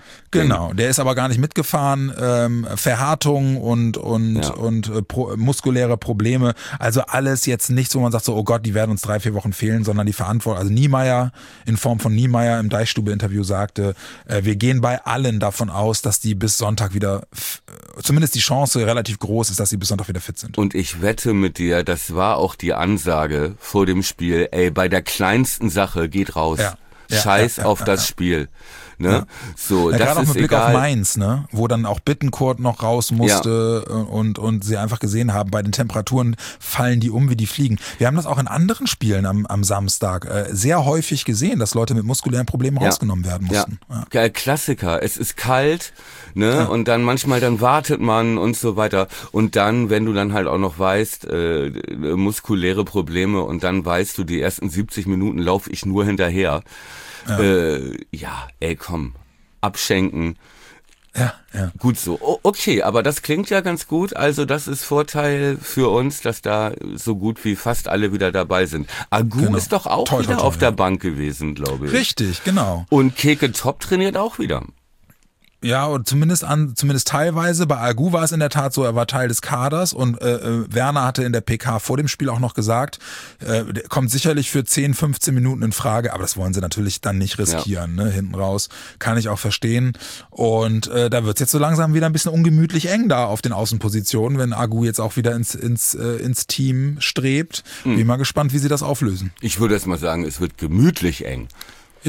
Genau, der ist aber gar nicht mitgefahren. Ähm, Verhärtung und und ja. und äh, pro, muskuläre Probleme. Also alles jetzt nichts, wo man sagt so, oh Gott, die werden uns drei, vier Wochen fehlen, sondern die Verantwortung. Also Niemeyer in Form von Niemeyer im Deichstube-Interview sagte, äh, wir gehen bei allen davon aus, dass die bis Sonntag wieder, f- zumindest die Chance relativ groß ist, dass sie bis Sonntag wieder fit sind. Und ich wette mit dir, das war auch die Ansage vor dem Spiel, ey, bei der kleinsten Sache geht raus. Ja. Ja, Scheiß ja, ja, auf ja, das ja. Spiel. Ne? Ja. So, ja, das gerade auch ist mit Blick egal. auf Mainz, ne, wo dann auch Bittencourt noch raus musste ja. und und sie einfach gesehen haben, bei den Temperaturen fallen die um wie die Fliegen. Wir haben das auch in anderen Spielen am, am Samstag äh, sehr häufig gesehen, dass Leute mit muskulären Problemen ja. rausgenommen werden mussten. Ja. Ja. Klassiker, es ist kalt, ne, ja. und dann manchmal dann wartet man und so weiter und dann, wenn du dann halt auch noch weißt, äh, muskuläre Probleme und dann weißt du, die ersten siebzig Minuten laufe ich nur hinterher. Ja. Äh, ja, ey, komm, abschenken. Ja, ja. Gut so. O- okay, aber das klingt ja ganz gut. Also das ist Vorteil für uns, dass da so gut wie fast alle wieder dabei sind. Agu genau. ist doch auch toi, wieder toi, toi, auf ja. der Bank gewesen, glaube ich. Richtig, genau. Und Keke Top trainiert auch wieder. Ja, und zumindest an, zumindest teilweise. Bei Agu war es in der Tat so, er war Teil des Kaders und äh, Werner hatte in der P K vor dem Spiel auch noch gesagt, äh, der kommt sicherlich für zehn, fünfzehn Minuten in Frage, aber das wollen sie natürlich dann nicht riskieren, ja. ne, hinten raus. Kann ich auch verstehen. Und äh, da wird's jetzt so langsam wieder ein bisschen ungemütlich eng da auf den Außenpositionen, wenn Agu jetzt auch wieder ins, ins, äh, ins Team strebt. Mhm. Bin mal gespannt, wie sie das auflösen. Ich würde jetzt mal sagen, es wird gemütlich eng. Ja.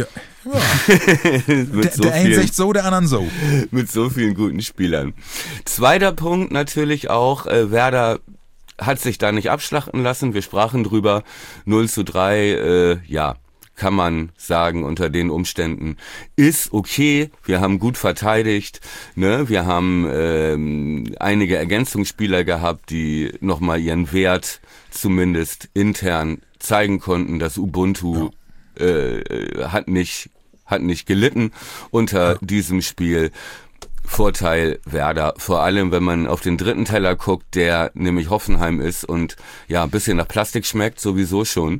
ja. der so der eine vielen, sagt so, der anderen so. Mit so vielen guten Spielern. Zweiter Punkt natürlich auch, äh, Werder hat sich da nicht abschlachten lassen. Wir sprachen drüber, null zu drei, äh, ja, kann man sagen, unter den Umständen ist okay. Wir haben gut verteidigt, ne? Wir haben ähm, einige Ergänzungsspieler gehabt, die nochmal ihren Wert zumindest intern zeigen konnten. Das Ubuntu ja. Äh, hat nicht hat nicht gelitten unter ja. diesem Spiel. Vorteil Werder, vor allem wenn man auf den dritten Teller guckt, der nämlich Hoffenheim ist und ja ein bisschen nach Plastik schmeckt, sowieso schon.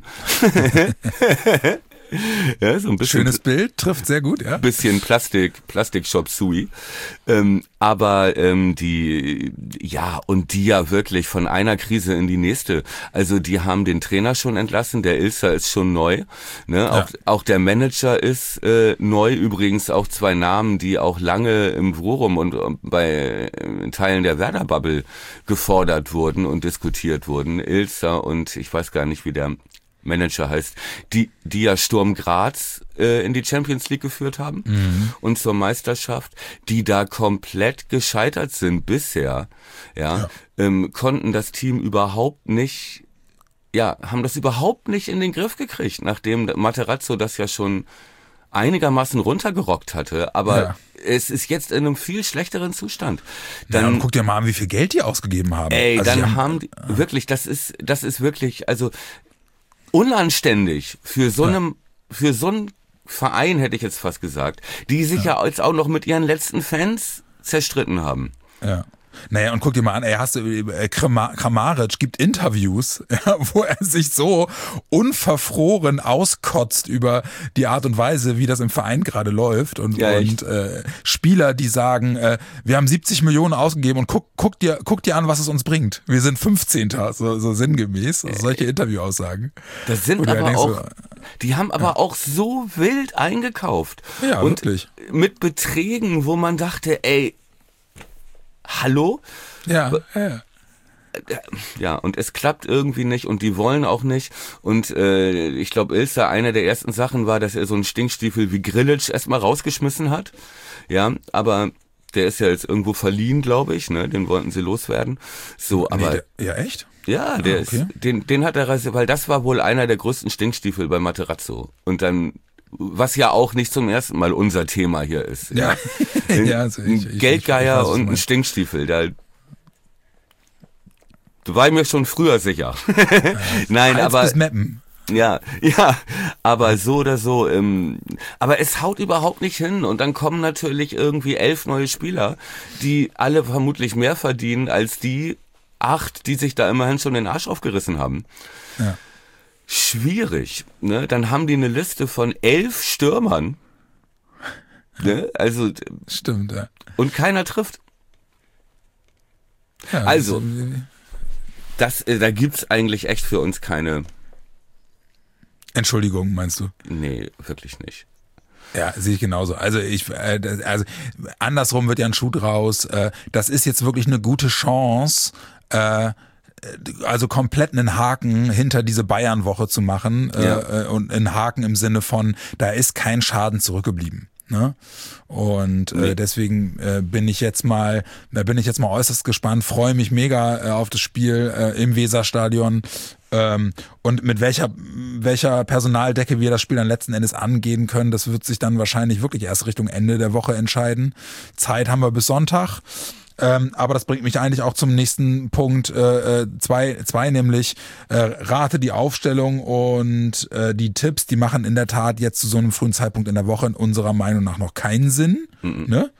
Ja, so ein bisschen, schönes Bild, trifft sehr gut, ja. Bisschen Plastik, Plastik-Shop-Sui. Ähm, aber ähm, die, ja, und die ja wirklich von einer Krise in die nächste. Also die haben den Trainer schon entlassen, der Ilser ist schon neu. Ne? Ja. Auch, auch der Manager ist äh, neu, übrigens auch zwei Namen, die auch lange im Forum und, und bei äh, Teilen der Werder-Bubble gefordert wurden und diskutiert wurden. Ilser und ich weiß gar nicht, wie der Manager heißt, die die ja Sturm Graz äh, in die Champions League geführt haben mhm. und zur Meisterschaft, die da komplett gescheitert sind bisher, ja, ja. Ähm, konnten das Team überhaupt nicht, ja, haben das überhaupt nicht in den Griff gekriegt, nachdem Materazzo das ja schon einigermaßen runtergerockt hatte, aber ja. es ist jetzt in einem viel schlechteren Zustand. Dann, ja, und guck dir mal an, wie viel Geld die ausgegeben haben. Ey, also dann die haben, haben die, wirklich, das ist, das ist wirklich, also unanständig für so einem, ja. für so einen Verein, hätte ich jetzt fast gesagt, die sich ja. ja jetzt auch noch mit ihren letzten Fans zerstritten haben. Ja. Naja, und guck dir mal an, ey, hast du, äh, Kramaric gibt Interviews, ja, wo er sich so unverfroren auskotzt über die Art und Weise, wie das im Verein gerade läuft und, ja, und äh, Spieler, die sagen, äh, wir haben siebzig Millionen ausgegeben und guck, guck dir, guck dir an, was es uns bringt. Wir sind fünfzehnter, so, so sinngemäß, also solche Interviewaussagen. Das sind aber denkst, auch, so, die haben aber ja. auch so wild eingekauft. Ja, und wirklich. Mit Beträgen, wo man dachte, ey, hallo? Ja, ja. Ja, und es klappt irgendwie nicht und die wollen auch nicht. Und äh, ich glaube, Ilsa, eine der ersten Sachen war, dass er so einen Stinkstiefel wie Grillitsch erstmal rausgeschmissen hat. Ja, aber der ist ja jetzt irgendwo verliehen, glaube ich, ne? Den wollten sie loswerden. So, aber. Nee, der, ja, echt? Ja, der ah, okay. ist, den, den hat er, weil das war wohl einer der größten Stinkstiefel bei Materazzo. Und dann, was ja auch nicht zum ersten Mal unser Thema hier ist. Ja, ja. ja also ich, ein Geldgeier ich, ich weiß, und ein Stinkstiefel, da war ich mir schon früher sicher. Nein, Hals aber bis Meppen. Ja, ja, aber so oder so, ähm, aber es haut überhaupt nicht hin und dann kommen natürlich irgendwie elf neue Spieler, die alle vermutlich mehr verdienen als die acht, die sich da immerhin schon den Arsch aufgerissen haben. Ja. Schwierig, ne? Dann haben die eine Liste von elf Stürmern. Ne? Also stimmt, ja. Und keiner trifft. Ja, also, das, äh, da gibt's eigentlich echt für uns keine Entschuldigung, meinst du? Nee, wirklich nicht. Ja, sehe ich genauso. Also ich, äh, also andersrum wird ja ein Schuh draus. Äh, das ist jetzt wirklich eine gute Chance, äh, also komplett einen Haken hinter diese Bayern-Woche zu machen ja. äh, und einen Haken im Sinne von, da ist kein Schaden zurückgeblieben. Ne? Und äh, deswegen äh, bin ich jetzt mal, da bin ich jetzt mal äußerst gespannt, freue mich mega äh, auf das Spiel äh, im Weserstadion ähm, und mit welcher welcher Personaldecke wir das Spiel dann letzten Endes angehen können, das wird sich dann wahrscheinlich wirklich erst Richtung Ende der Woche entscheiden. Zeit haben wir bis Sonntag. Ähm, aber das bringt mich eigentlich auch zum nächsten Punkt, äh, zwei, zwei nämlich äh, rate die Aufstellung und äh, die Tipps, die machen in der Tat jetzt zu so einem frühen Zeitpunkt in der Woche in unserer Meinung nach noch keinen Sinn. Mhm. Ne?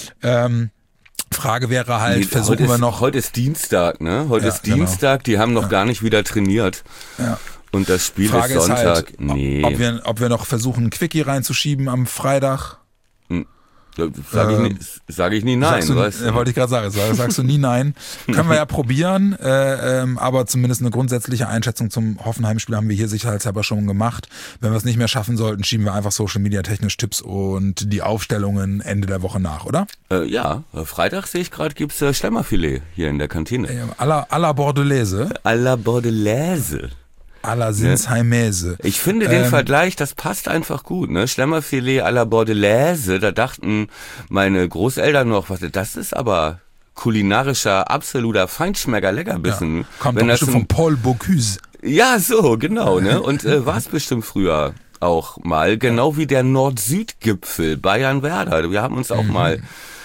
Ähm, Frage wäre halt, nee, versuchen wir ist, noch... Heute ist Dienstag, ne? Heute ja, ist Dienstag, genau. Die haben noch ja. gar nicht wieder trainiert. Ja. Und das Spiel Frage ist Sonntag. Ist halt, nee. ob, wir, ob wir noch versuchen, einen Quickie reinzuschieben am Freitag. Mhm. Sage ich, ähm, nie, sag ich nie nein. Du, weißt du? Wollte ich gerade sagen, sag, sagst du nie nein. Können wir ja probieren, äh, ähm, aber zumindest eine grundsätzliche Einschätzung zum Hoffenheim-Spiel haben wir hier sicherheitshalber schon gemacht. Wenn wir es nicht mehr schaffen sollten, schieben wir einfach Social-Media-technisch Tipps und die Aufstellungen Ende der Woche nach, oder? Äh, ja, Freitag sehe ich gerade, gibt's äh, Schlemmerfilet hier in der Kantine. Äh, à la, à la Bordelaise. À la Bordelaise. À la Sinsheimese. Ich finde den ähm, Vergleich, das passt einfach gut, ne? Schlemmerfilet à la Bordelaise, da dachten meine Großeltern noch, was, das ist aber kulinarischer, absoluter Feinschmecker Leckerbissen. Ja, kommt doch bestimmt von Paul Bocuse. Ja, so, genau, ne? Und äh, war es bestimmt früher auch mal, genau wie der Nord-Süd-Gipfel Bayern-Werder. Wir haben uns auch mhm. mal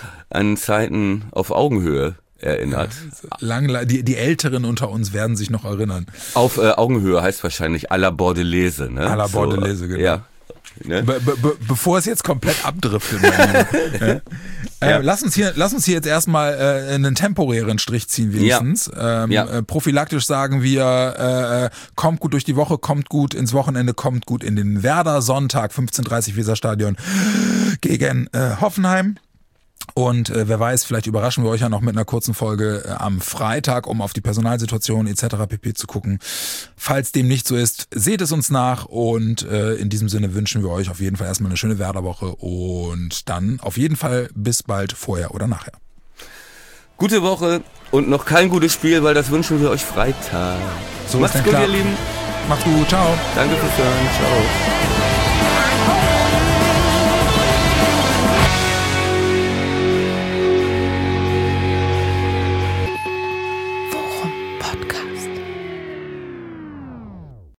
an Zeiten auf Augenhöhe erinnert. Ja, lang, die, die Älteren unter uns werden sich noch erinnern. Auf äh, Augenhöhe heißt wahrscheinlich à la Bordelaise, ne? À la Bordelaise, so, genau. Ja. Ne? Be, be, bevor es jetzt komplett abdriftet. äh, ja. lass uns hier, lass uns hier jetzt erstmal äh, einen temporären Strich ziehen wenigstens. Ja. Ähm, ja. Äh, prophylaktisch sagen wir, äh, kommt gut durch die Woche, kommt gut ins Wochenende, kommt gut in den Werder Sonntag, fünfzehn Uhr dreißig Weserstadion gegen äh, Hoffenheim. Und äh, wer weiß, vielleicht überraschen wir euch ja noch mit einer kurzen Folge äh, am Freitag, um auf die Personalsituation et cetera pp. Zu gucken. Falls dem nicht so ist, seht es uns nach und äh, in diesem Sinne wünschen wir euch auf jeden Fall erstmal eine schöne Werderwoche und dann auf jeden Fall bis bald vorher oder nachher. Gute Woche und noch kein gutes Spiel, weil das wünschen wir euch Freitag. So Macht's gut, klar. ihr Lieben. Macht's gut, ciao. Danke fürs Hören, ciao.